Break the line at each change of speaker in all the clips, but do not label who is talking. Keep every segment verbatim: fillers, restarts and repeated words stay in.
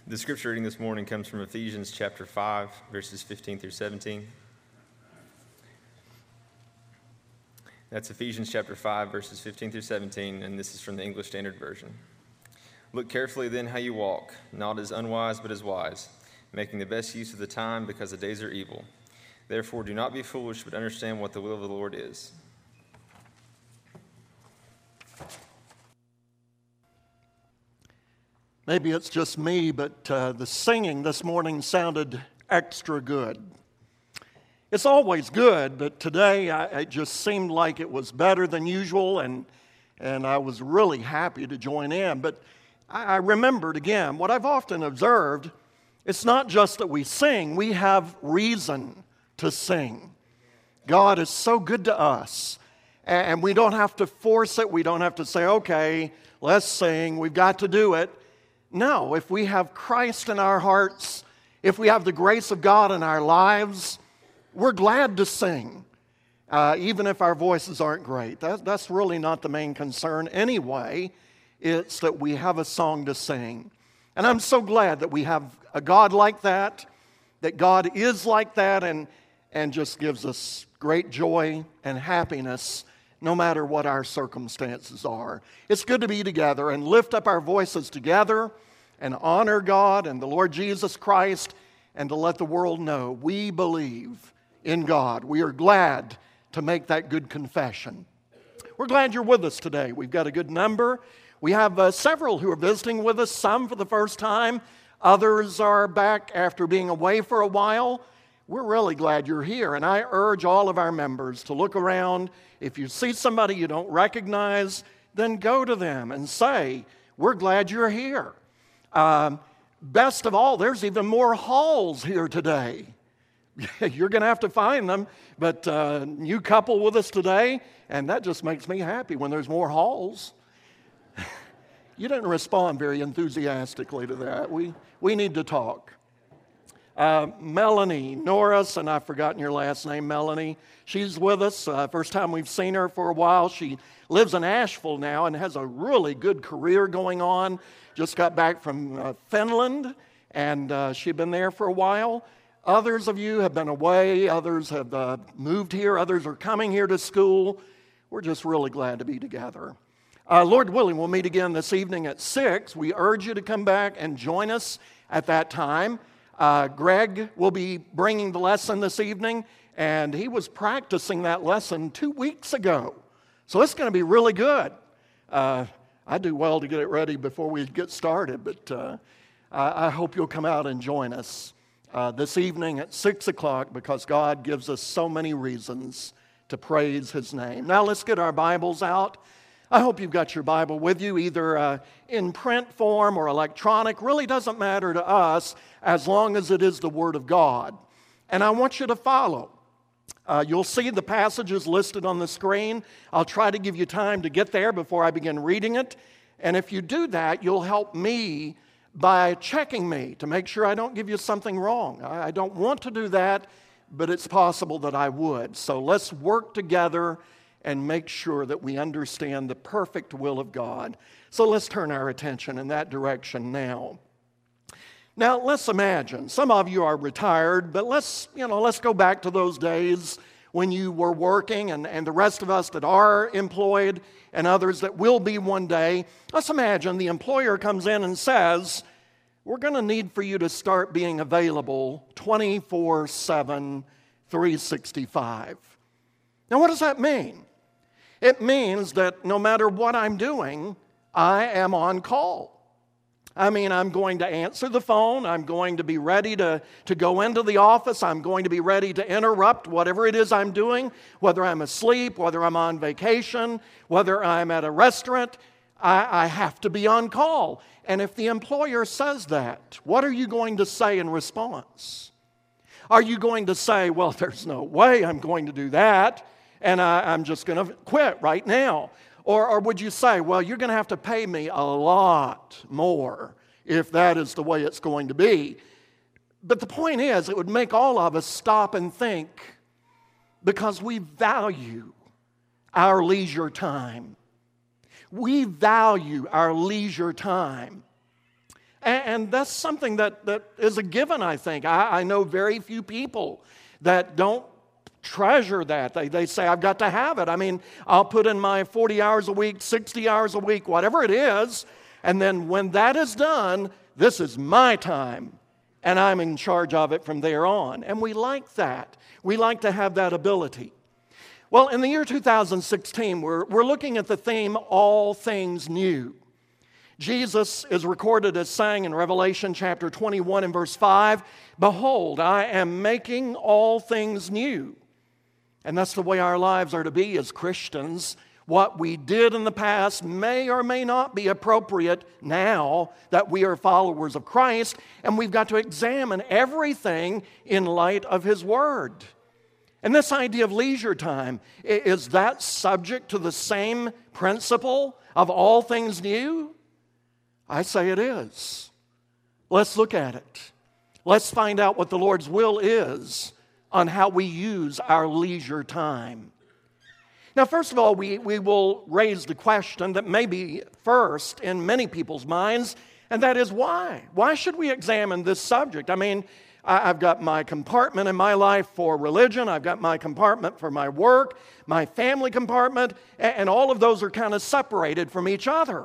The scripture reading this morning comes from Ephesians chapter five, verses fifteen through seventeen. That's Ephesians chapter five, verses fifteen through seventeen, and this is from the English Standard Version. Look carefully then how you walk, not as unwise but as wise, making the best use of the time because the days are evil. Therefore do not be foolish, but understand what the will of the Lord is.
Maybe it's just me, but uh, the singing this morning sounded extra good. It's always good, but today I, it just seemed like it was better than usual, and and I was really happy to join in. But I, I remembered again, what I've often observed, it's not just that we sing, we have reason to sing. God is so good to us, and, and we don't have to force it. We don't have to say, okay, let's sing, we've got to do it. No, if we have Christ in our hearts, if we have the grace of God in our lives, we're glad to sing, uh, even if our voices aren't great. That, that's really not the main concern anyway. It's that we have a song to sing. And I'm so glad that we have a God like that, that God is like that, and, and just gives us great joy and happiness no matter what our circumstances are. It's good to be together and lift up our voices together and honor God and the Lord Jesus Christ, and to let the world know we believe in God. We are glad to make that good confession. We're glad you're with us today. We've got a good number. We have uh, several who are visiting with us, some for the first time. Others are back after being away for a while. We're really glad you're here, and I urge all of our members to look around. If you see somebody you don't recognize, then go to them and say, we're glad you're here. Um, best of all, there's even more halls here today. You're going to have to find them, but uh, you couple with us today, and that just makes me happy when there's more halls. You didn't respond very enthusiastically to that. We, we need to talk. Uh, Melanie Norris, and I've forgotten your last name, Melanie. She's with us. Uh, first time we've seen her for a while. She lives in Asheville now and has a really good career going on. Just got back from uh, Finland, and uh, she'd been there for a while. Others of you have been away. Others have uh, moved here. Others are coming here to school. We're just really glad to be together. Uh, Lord willing, we'll meet again this evening at six. We urge you to come back and join us at that time. Uh, Greg will be bringing the lesson this evening, and he was practicing that lesson two weeks ago. So it's going to be really good. Uh, I do well to get it ready before we get started, but uh, I, I hope you'll come out and join us uh, this evening at six o'clock, because God gives us so many reasons to praise His name. Now let's get our Bibles out. I hope you've got your Bible with you, either uh, in print form or electronic. Really doesn't matter to us as long as it is the Word of God. And I want you to follow. Uh, you'll see the passages listed on the screen. I'll try to give you time to get there before I begin reading it. And if you do that, you'll help me by checking me to make sure I don't give you something wrong. I, I don't want to do that, but it's possible that I would. So let's work together and make sure that we understand the perfect will of God. So let's turn our attention in that direction now. Now, let's imagine, some of you are retired, but let's, you know, let's go back to those days when you were working, and, and the rest of us that are employed and others that will be one day. Let's imagine the employer comes in and says, we're going to need for you to start being available twenty-four seven, three sixty-five. Now, what does that mean? It means that no matter what I'm doing, I am on call. I mean, I'm going to answer the phone. I'm going to be ready to, to go into the office. I'm going to be ready to interrupt whatever it is I'm doing, whether I'm asleep, whether I'm on vacation, whether I'm at a restaurant. I, I have to be on call. And if the employer says that, what are you going to say in response? Are you going to say, well, there's no way I'm going to do that, and I, I'm just going to quit right now? Or, or would you say, well, you're going to have to pay me a lot more if that is the way it's going to be? But the point is, it would make all of us stop and think, because we value our leisure time. We value our leisure time. And, and that's something that, that is a given, I think. I, I know very few people that don't treasure that. They, they say, I've got to have it. I mean, I'll put in my forty hours a week, sixty hours a week, whatever it is, and then when that is done, this is my time, and I'm in charge of it from there on. And we like that. We like to have that ability. Well, in the year two thousand sixteen, we're, we're looking at the theme, All Things New. Jesus is recorded as saying in Revelation chapter twenty-one and verse five, Behold, I am making all things new. And that's the way our lives are to be as Christians. What we did in the past may or may not be appropriate now that we are followers of Christ, and we've got to examine everything in light of His Word. And this idea of leisure time, is that subject to the same principle of all things new? I say it is. Let's look at it. Let's find out what the Lord's will is on how we use our leisure time. Now, first of all, we, we will raise the question that may be first in many people's minds, and that is why? Why should we examine this subject? I mean, I, I've got my compartment in my life for religion, I've got my compartment for my work, my family compartment, and, and all of those are kind of separated from each other.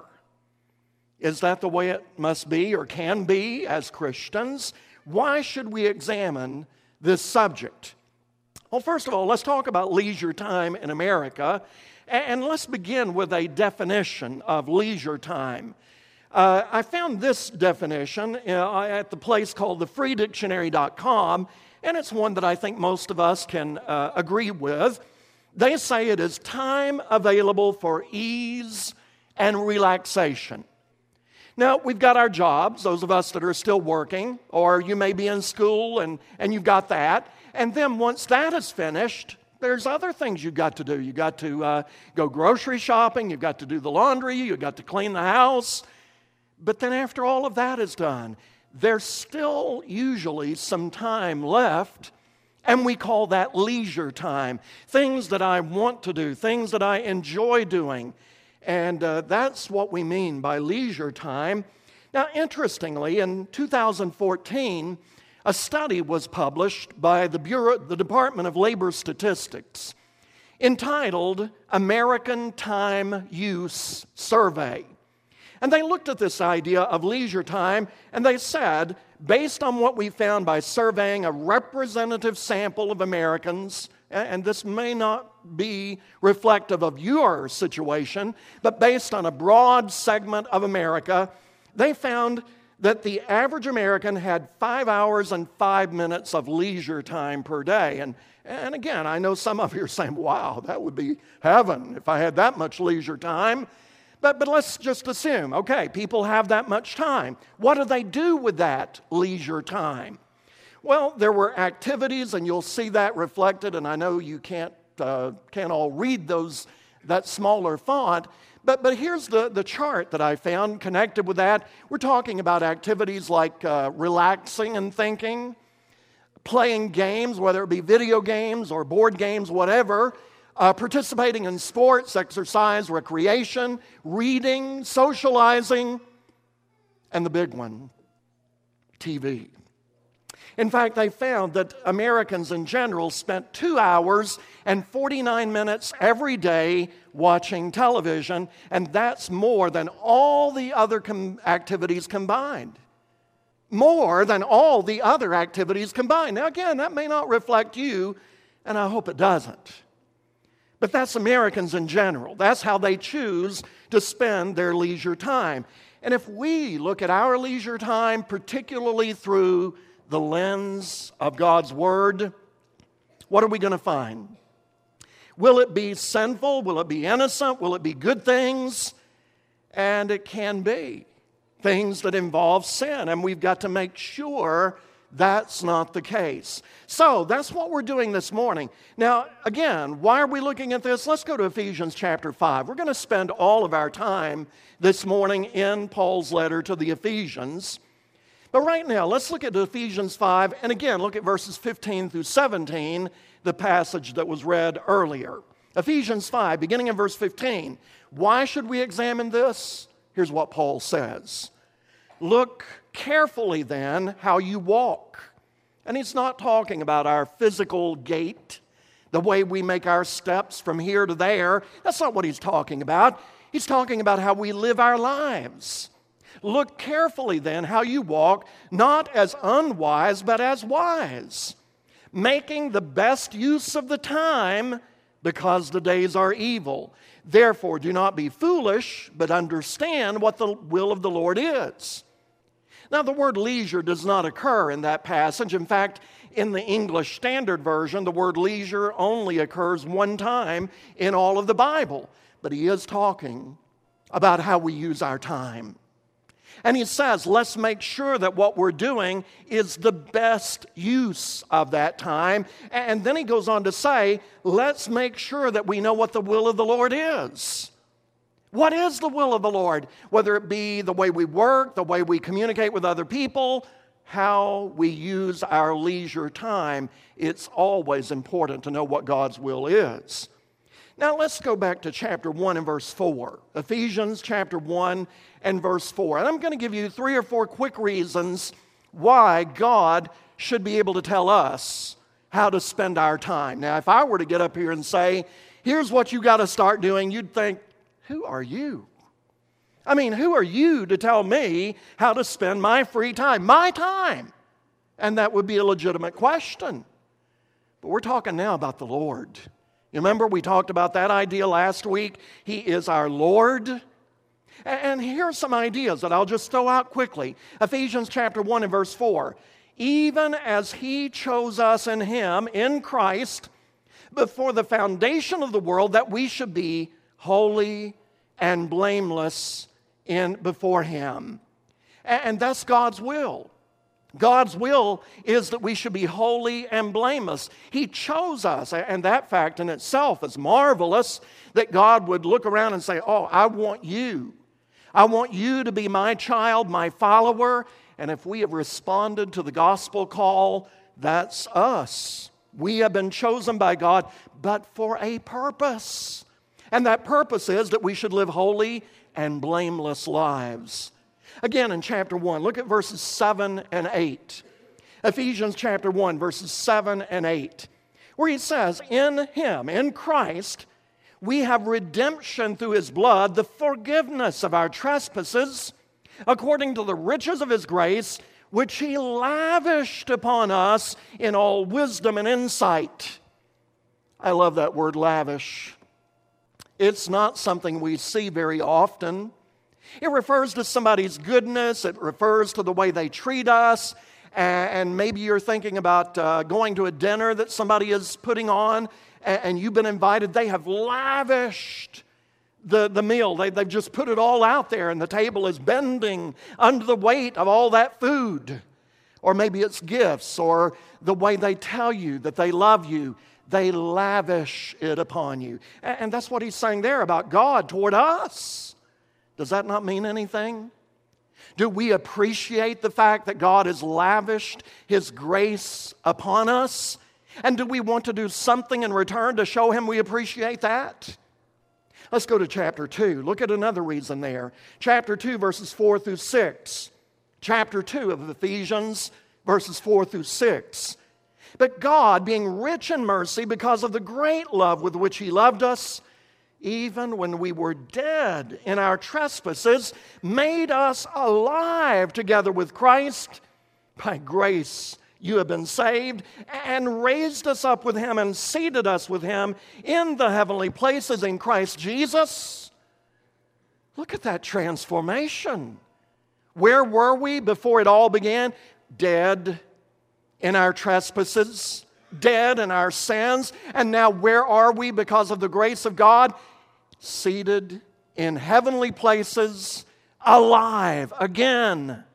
Is that the way it must be or can be as Christians? Why should we examine this subject? Well, first of all, let's talk about leisure time in America, and let's begin with a definition of leisure time. Uh, I found this definition uh, at the place called the free dictionary dot com, and it's one that I think most of us can uh, agree with. They say it is time available for ease and relaxation. Now, we've got our jobs, those of us that are still working, or you may be in school and, and you've got that. And then once that is finished, there's other things you've got to do. You've got to uh, go grocery shopping, you've got to do the laundry, you've got to clean the house. But then after all of that is done, there's still usually some time left, and we call that leisure time. Things that I want to do, things that I enjoy doing. And uh, that's what we mean by leisure time. Now, interestingly, in two thousand fourteen, a study was published by the Bureau, the Department of Labor Statistics, entitled American Time Use Survey. And they looked at this idea of leisure time, and they said, based on what we found by surveying a representative sample of Americans, and this may not be reflective of your situation, but based on a broad segment of America, they found that the average American had five hours and five minutes of leisure time per day. And, and again, I know some of you are saying, wow, that would be heaven if I had that much leisure time. But, but let's just assume, okay, people have that much time. What do they do with that leisure time? Well, there were activities, and you'll see that reflected, and I know you can't, uh, can't all read those, that smaller font, but, but here's the, the chart that I found connected with that. We're talking about activities like uh, relaxing and thinking, playing games, whether it be video games or board games, whatever, uh, participating in sports, exercise, recreation, reading, socializing, and the big one, T V. In fact, they found that Americans in general spent two hours and forty-nine minutes every day watching television, and that's more than all the other com- activities combined. More than all the other activities combined. Now, again, that may not reflect you, and I hope it doesn't. But that's Americans in general. That's how they choose to spend their leisure time. And if we look at our leisure time, particularly through the lens of God's Word, what are we going to find? Will it be sinful? Will it be innocent? Will it be good things? And it can be things that involve sin, and we've got to make sure that's not the case. So that's what we're doing this morning. Now, again, why are we looking at this? Let's go to Ephesians chapter five. We're going to spend all of our time this morning in Paul's letter to the Ephesians. But right now, let's look at Ephesians five, and again, look at verses fifteen through seventeen, the passage that was read earlier. Ephesians five, beginning in verse fifteen. Why should we examine this? Here's what Paul says. Look carefully then how you walk. And he's not talking about our physical gait, the way we make our steps from here to there. That's not what he's talking about. He's talking about how we live our lives. Look carefully then how you walk, not as unwise, but as wise, making the best use of the time, because the days are evil. Therefore, do not be foolish, but understand what the will of the Lord is. Now, the word leisure does not occur in that passage. In fact, in the English Standard Version, the word leisure only occurs one time in all of the Bible. But he is talking about how we use our time. And he says, let's make sure that what we're doing is the best use of that time. And then he goes on to say, let's make sure that we know what the will of the Lord is. What is the will of the Lord? Whether it be the way we work, the way we communicate with other people, how we use our leisure time, it's always important to know what God's will is. Now let's go back to chapter one and verse four. Ephesians chapter one and verse four. And I'm going to give you three or four quick reasons why God should be able to tell us how to spend our time. Now, if I were to get up here and say, here's what you got to start doing, you'd think, who are you? I mean, who are you to tell me how to spend my free time, my time? And that would be a legitimate question. But we're talking now about the Lord. You remember we talked about that idea last week? He is our Lord. And here are some ideas that I'll just throw out quickly. Ephesians chapter one and verse four. Even as He chose us in Him, in Christ, before the foundation of the world, that we should be holy and blameless in before Him. And that's God's will. God's will is that we should be holy and blameless. He chose us, and that fact in itself is marvelous, that God would look around and say, oh, I want you. I want you to be my child, my follower. And if we have responded to the gospel call, that's us. We have been chosen by God, but for a purpose. And that purpose is that we should live holy and blameless lives. Again, in chapter one, look at verses seven and eight. Ephesians chapter one, verses seven and eight, where he says, in Him, in Christ, we have redemption through His blood, the forgiveness of our trespasses, according to the riches of His grace, which He lavished upon us in all wisdom and insight. I love that word, lavish. It's not something we see very often. It refers to somebody's goodness. It refers to the way they treat us. And maybe you're thinking about uh, going to a dinner that somebody is putting on, and you've been invited. They have lavished the, the meal. They, they've just put it all out there, and the table is bending under the weight of all that food. Or maybe it's gifts, or the way they tell you that they love you. They lavish it upon you. And that's what he's saying there about God toward us. Does that not mean anything? Do we appreciate the fact that God has lavished His grace upon us? And do we want to do something in return to show Him we appreciate that? Let's go to chapter two. Look at another reason there. Chapter two, verses four through six. Chapter two of Ephesians, verses four through six. But God, being rich in mercy because of the great love with which He loved us, even when we were dead in our trespasses, made us alive together with Christ. By grace you have been saved, and raised us up with Him and seated us with Him in the heavenly places in Christ Jesus. Look at that transformation. Where were we before it all began? Dead in our trespasses, dead in our sins. And now where are we because of the grace of God? Seated in heavenly places, alive again.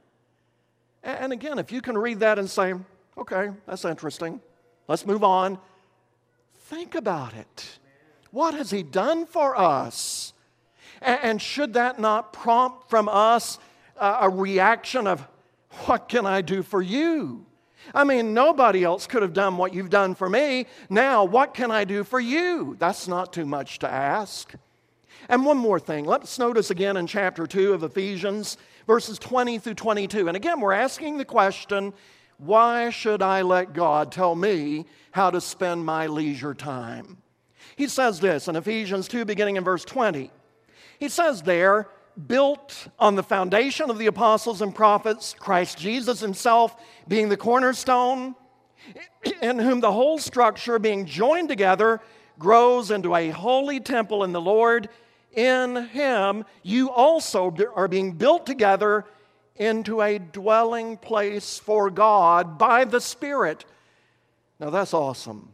And again, if you can read that and say, okay, that's interesting, let's move on. Think about it. What has He done for us? And should that not prompt from us a reaction of, what can I do for you? I mean, nobody else could have done what you've done for me. Now, what can I do for you? That's not too much to ask. And one more thing. Let's notice again in chapter two of Ephesians, verses twenty through twenty-two. And again, we're asking the question, why should I let God tell me how to spend my leisure time? He says this in Ephesians two, beginning in verse twenty. He says there, built on the foundation of the apostles and prophets, Christ Jesus himself being the cornerstone, in whom the whole structure being joined together grows into a holy temple in the Lord. In him you also are being built together into a dwelling place for God by the Spirit. Now that's awesome.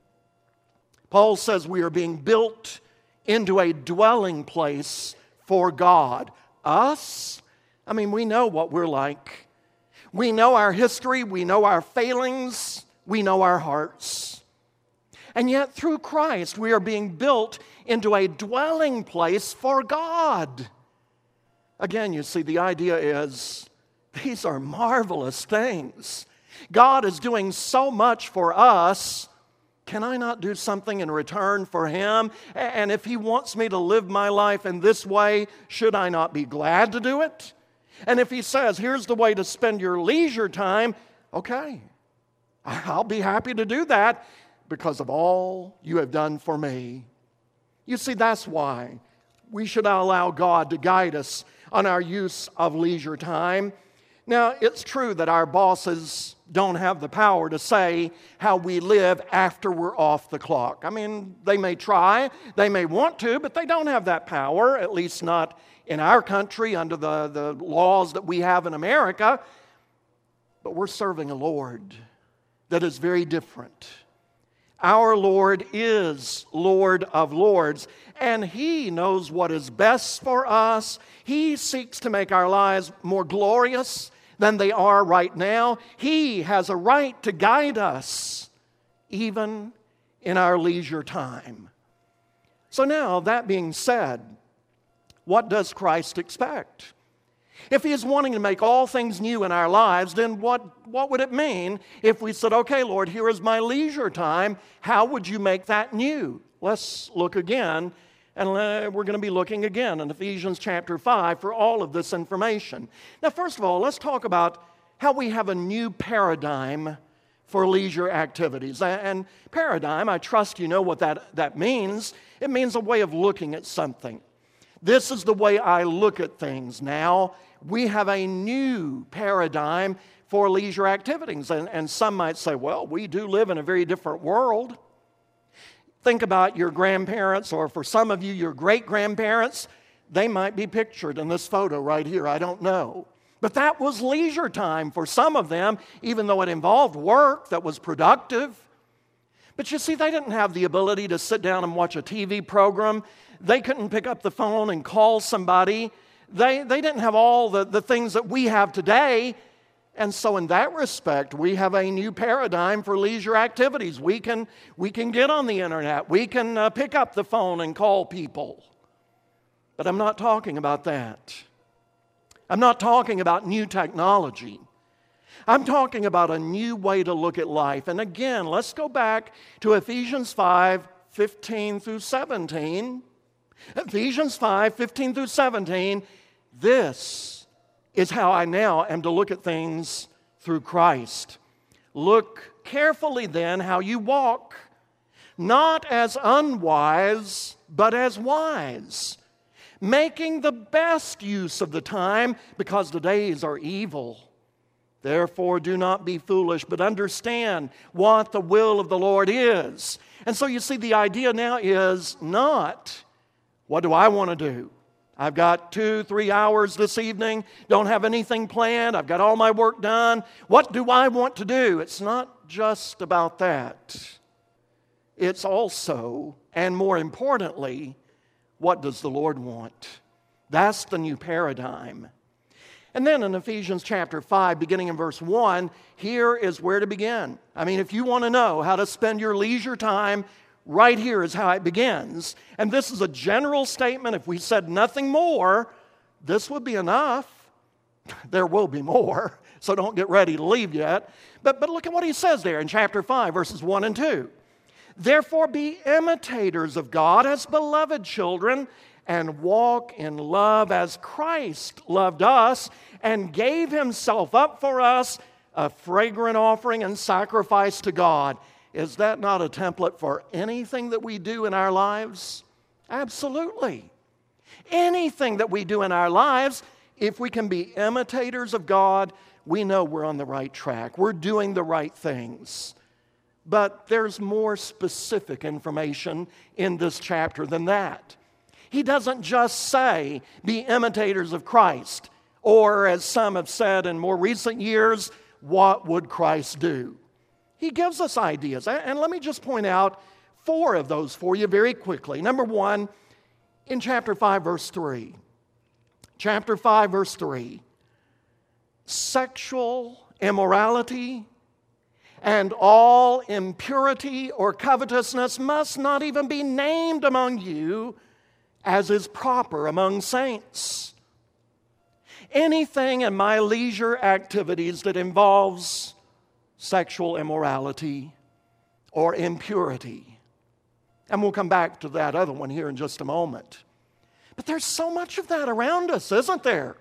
Paul says we are being built into a dwelling place for God. Us? I mean, we know what we're like. We know our history, we know our failings, we know our hearts. And yet through Christ we are being built into a dwelling place for God. Again, you see, the idea is these are marvelous things. God is doing so much for us. Can I not do something in return for Him? And if He wants me to live my life in this way, should I not be glad to do it? And if He says, here's the way to spend your leisure time, okay, I'll be happy to do that because of all you have done for me. You see, that's why we should allow God to guide us on our use of leisure time. Now, it's true that our bosses don't have the power to say how we live after we're off the clock. I mean, they may try, they may want to, but they don't have that power, at least not in our country under the, the laws that we have in America. But we're serving a Lord that is very different. Our Lord is Lord of Lords, and He knows what is best for us. He seeks to make our lives more glorious than they are right now. He has a right to guide us, even in our leisure time. So now, that being said, what does Christ expect? If He is wanting to make all things new in our lives, then what, what would it mean if we said, okay, Lord, here is my leisure time. How would you make that new? Let's look again, and we're going to be looking again in Ephesians chapter five for all of this information. Now, first of all, let's talk about how we have a new paradigm for leisure activities. And paradigm, I trust you know what that, that means. It means a way of looking at something. This is the way I look at things now. We have a new paradigm for leisure activities. And, and some might say, well, we do live in a very different world. Think about your grandparents, or for some of you, your great-grandparents. They might be pictured in this photo right here. I don't know. But that was leisure time for some of them, even though it involved work that was productive. But you see, they didn't have the ability to sit down and watch a T V program. They couldn't pick up the phone and call somebody. They, they didn't have all the, the things that we have today. And so in that respect, we have a new paradigm for leisure activities. We can, we can get on the internet. We can uh, pick up the phone and call people. But I'm not talking about that. I'm not talking about new technology. I'm talking about a new way to look at life. And again, let's go back to Ephesians five, fifteen through seventeen. Ephesians five, fifteen through seventeen. This is how I now am to look at things through Christ. Look carefully then how you walk, not as unwise, but as wise, making the best use of the time, because the days are evil. Therefore, do not be foolish, but understand what the will of the Lord is. And so you see, the idea now is not, what do I want to do? I've got two, three hours this evening, don't have anything planned, I've got all my work done. What do I want to do? It's not just about that. It's also, and more importantly, what does the Lord want? That's the new paradigm. And then in Ephesians chapter five, beginning in verse one, here is where to begin. I mean, if you want to know how to spend your leisure time, right here is how it begins. And this is a general statement. If we said nothing more, this would be enough. There will be more, so don't get ready to leave yet. But, but look at what he says there in chapter five, verses one and two. Therefore be imitators of God as beloved children, and walk in love as Christ loved us and gave himself up for us, a fragrant offering and sacrifice to God. Is that not a template for anything that we do in our lives? Absolutely. Anything that we do in our lives, if we can be imitators of God, we know we're on the right track. We're doing the right things. But there's more specific information in this chapter than that. He doesn't just say, be imitators of Christ, or as some have said in more recent years, what would Christ do? He gives us ideas. And let me just point out four of those for you very quickly. Number one, in chapter five, verse three. Chapter five, verse three. Sexual immorality and all impurity or covetousness must not even be named among you, as is proper among saints. Anything in my leisure activities that involves sexual immorality or impurity. And we'll come back to that other one here in just a moment. But there's so much of that around us, isn't there?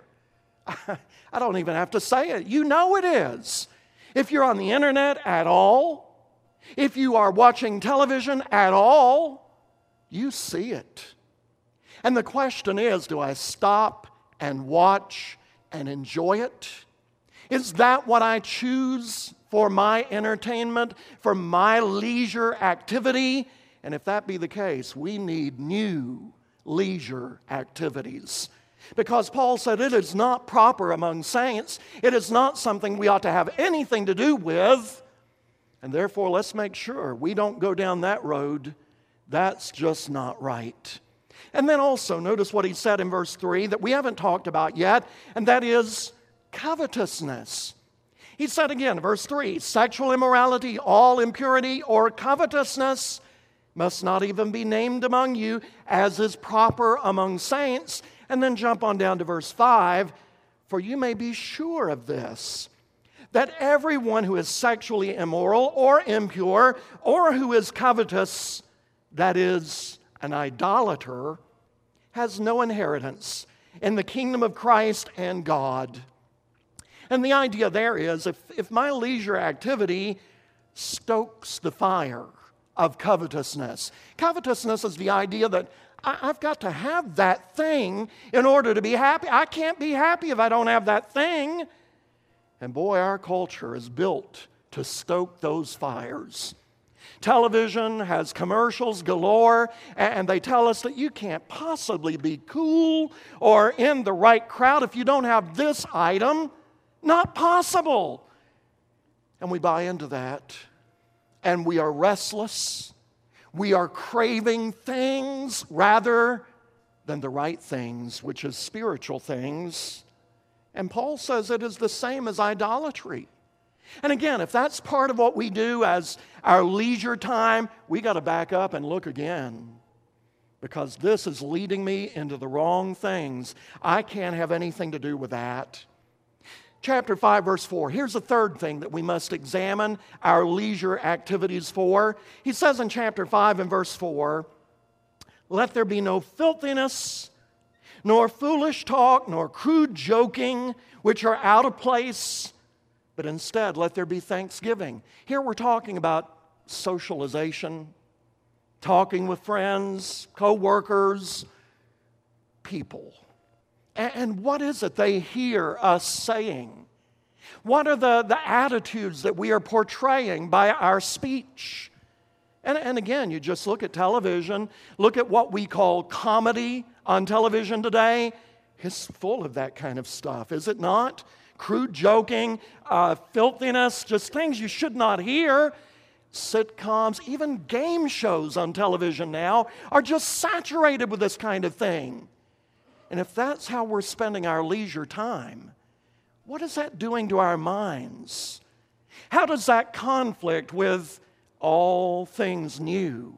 I don't even have to say it. You know it is. If you're on the internet at all, if you are watching television at all, you see it. And the question is, do I stop and watch and enjoy it? Is that what I choose for my entertainment, for my leisure activity? And if that be the case, we need new leisure activities. Because Paul said it is not proper among saints. It is not something we ought to have anything to do with. And therefore, let's make sure we don't go down that road. That's just not right. And then also, notice what he said in verse three that we haven't talked about yet, and that is covetousness. He said again, verse three, sexual immorality, all impurity, or covetousness must not even be named among you, as is proper among saints. And then jump on down to verse five, for you may be sure of this, that everyone who is sexually immoral or impure, or who is covetous, that is, an idolater, has no inheritance in the kingdom of Christ and God. And the idea there is, if, if my leisure activity stokes the fire of covetousness. Covetousness is the idea that I, I've got to have that thing in order to be happy. I can't be happy if I don't have that thing. And boy, our culture is built to stoke those fires. Television has commercials galore, and they tell us that you can't possibly be cool or in the right crowd if you don't have this item. Not possible. And we buy into that, and we are restless. We are craving things rather than the right things, which is spiritual things. And Paul says it is the same as idolatry. And again, if that's part of what we do as our leisure time, we got to back up and look again. Because this is leading me into the wrong things. I can't have anything to do with that. Chapter five, verse four. Here's the third thing that we must examine our leisure activities for. He says in chapter five and verse four, let there be no filthiness, nor foolish talk, nor crude joking, which are out of place, but instead let there be thanksgiving. Here we're talking about socialization, talking with friends, co-workers, people. And what is it they hear us saying? What are the, the attitudes that we are portraying by our speech? And, and again, you just look at television, look at what we call comedy on television today. It's full of that kind of stuff, is it not? Crude joking, uh, filthiness, just things you should not hear. Sitcoms, even game shows on television now are just saturated with this kind of thing. And if that's how we're spending our leisure time, what is that doing to our minds? How does that conflict with all things new?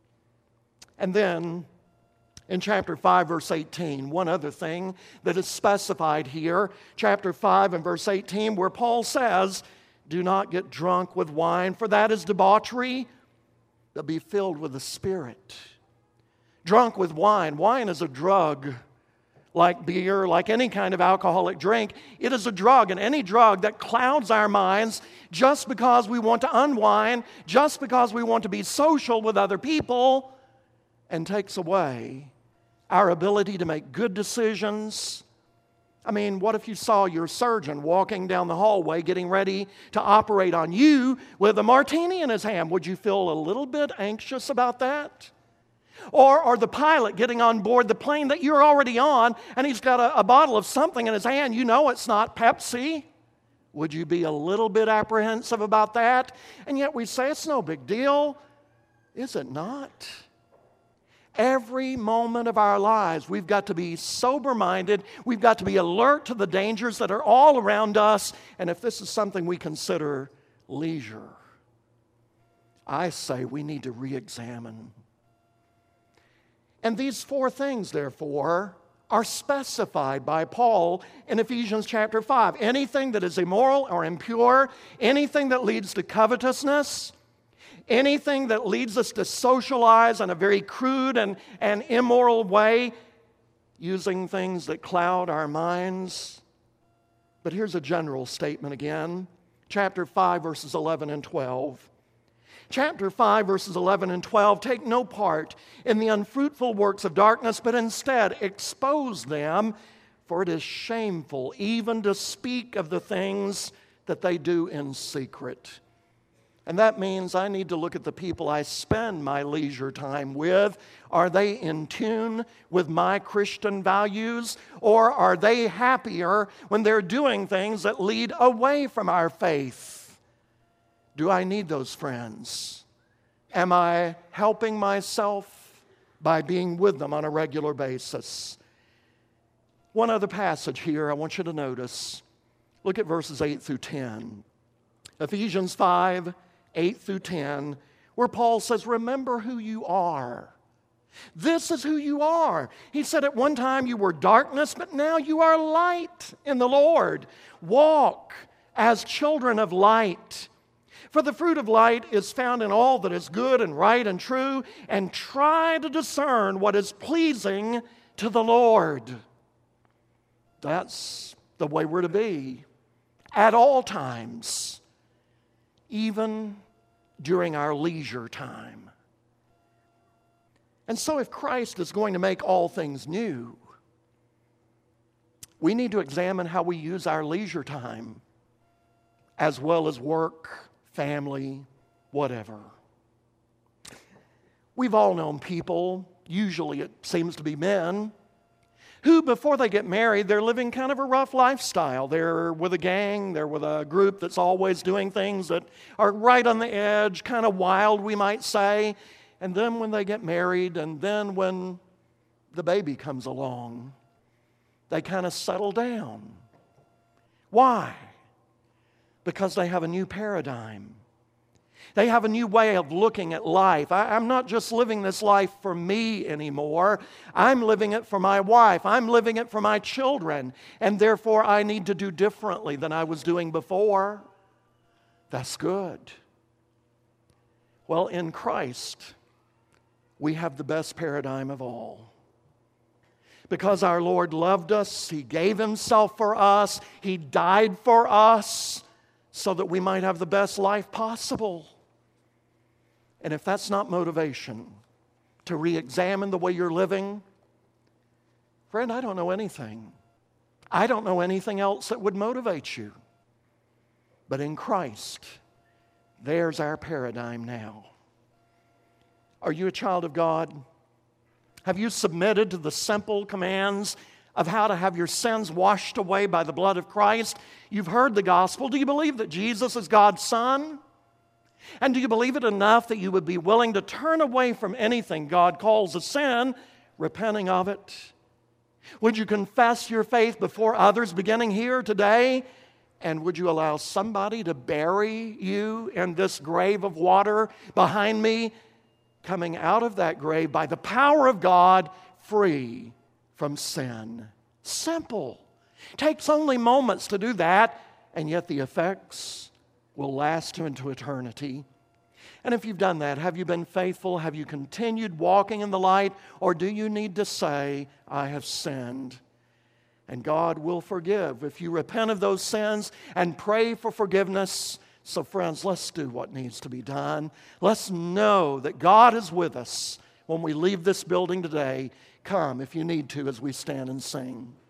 And then, in chapter five, verse eighteen, one other thing that is specified here, chapter five and verse eighteen, where Paul says, do not get drunk with wine, for that is debauchery, but be filled with the Spirit. drunk with wine. Wine is a drug, like beer, like any kind of alcoholic drink. It is a drug, and any drug that clouds our minds just because we want to unwind, just because we want to be social with other people, and takes away our ability to make good decisions. I mean, what if you saw your surgeon walking down the hallway getting ready to operate on you with a martini in his hand? Would you feel a little bit anxious about that? Or, or the pilot getting on board the plane that you're already on, and he's got a, a bottle of something in his hand. You know it's not Pepsi. Would you be a little bit apprehensive about that? And yet we say it's no big deal. Is it not? Every moment of our lives, we've got to be sober-minded. We've got to be alert to the dangers that are all around us. And if this is something we consider leisure, I say we need to re-examine. And these four things, therefore, are specified by Paul in Ephesians chapter five. Anything that is immoral or impure, anything that leads to covetousness, anything that leads us to socialize in a very crude and, and immoral way, using things that cloud our minds. But here's a general statement again. Chapter five, verses eleven and twelve. Chapter five, verses eleven and twelve, take no part in the unfruitful works of darkness, but instead expose them, for it is shameful even to speak of the things that they do in secret. And that means I need to look at the people I spend my leisure time with. Are they in tune with my Christian values? Or are they happier when they're doing things that lead away from our faith? Do I need those friends? Am I helping myself by being with them on a regular basis? One other passage here I want you to notice. Look at verses eight through ten. Ephesians five, eight through ten, where Paul says, remember who you are. This is who you are. He said at one time you were darkness, but now you are light in the Lord. Walk as children of light. For the fruit of light is found in all that is good and right and true, and try to discern what is pleasing to the Lord. That's the way we're to be at all times, even during our leisure time. And so if Christ is going to make all things new, we need to examine how we use our leisure time, as well as work, family, whatever. We've all known people, usually it seems to be men, who before they get married, they're living kind of a rough lifestyle. They're with a gang, they're with a group that's always doing things that are right on the edge, kind of wild, we might say. And then when they get married, and then when the baby comes along, they kind of settle down. Why? Because they have a new paradigm. They have a new way of looking at life. I, I'm not just living this life for me anymore. I'm living it for my wife. I'm living it for my children. And therefore, I need to do differently than I was doing before. That's good. Well, in Christ, we have the best paradigm of all. Because our Lord loved us, He gave Himself for us, He died for us, so that we might have the best life possible. And if that's not motivation to re-examine the way you're living, friend, I don't know anything. I don't know anything else that would motivate you. But in Christ, there's our paradigm now. Are you a child of God? Have you submitted to the simple commands of how to have your sins washed away by the blood of Christ? You've heard the gospel. Do you believe that Jesus is God's Son? And do you believe it enough that you would be willing to turn away from anything God calls a sin, repenting of it? Would you confess your faith before others beginning here today? And would you allow somebody to bury you in this grave of water behind me, coming out of that grave by the power of God, free from sin? Simple. Takes only moments to do that, and yet the effects will last into eternity. And if you've done that, have you been faithful? Have you continued walking in the light? Or do you need to say, I have sinned? And God will forgive if you repent of those sins and pray for forgiveness. So friends, let's do what needs to be done. Let's know that God is with us when we leave this building today. Come, if you need to, as we stand and sing.